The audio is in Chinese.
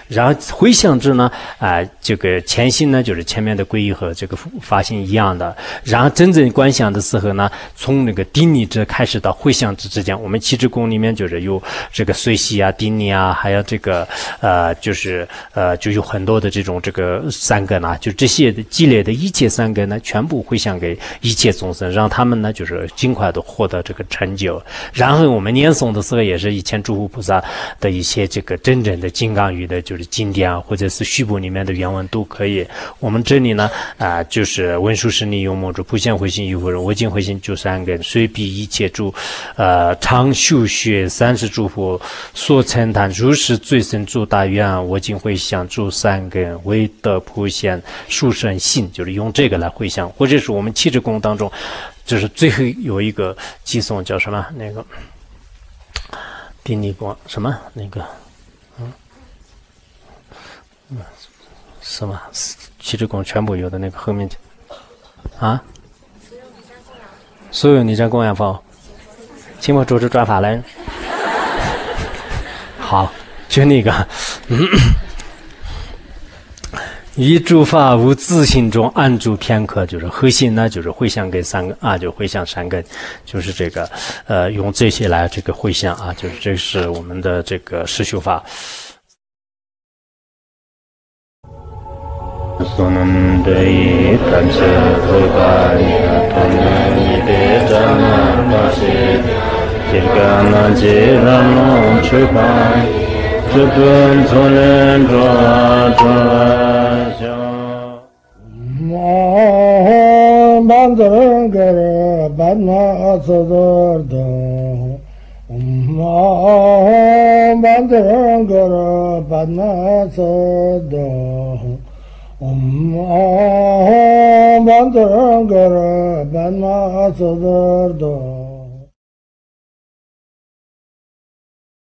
然后回向制呢，这个前心呢就是前面的皈依和这个发心一样的。然后真正观想的时候呢，从那个顶礼制开始到回向制之间，我们七支功里面就是有这个随喜啊、顶礼啊，还有这个就有很多的这种这个三根啊，就这些积累的一切三根呢，全部回向给一切众生，让他们呢就是尽快的获得这个成就。然后我们念诵的时候，也是以前诸佛菩萨的一些这个真正的金刚语的，就是经典啊，或者是续部里面的原文都可以。我们这里呢，就是文殊师利用梦住普贤慧心与佛人，我净慧心就三根，随彼一切诸，常修学30诸佛所称谈如是最深诸大愿，我净慧想诸三根，唯得普贤殊胜信，就是用这个来回向，或者是我们七支功当中，就是最后有一个偈颂叫什么？那个顶礼光什么？那个什么七支功全部有的那个后面啊，所有你这供养佛，请我主持转法轮。好，就那个。以诸法无自性中安住片刻，就是核心呢，就是回向给三根啊，就回向三根，就是这个用这些来这个回向啊，就是这是我们的这个实修法。 Bandara Badna Sadar Bandara Badna Sadar Bandara Badna Sadar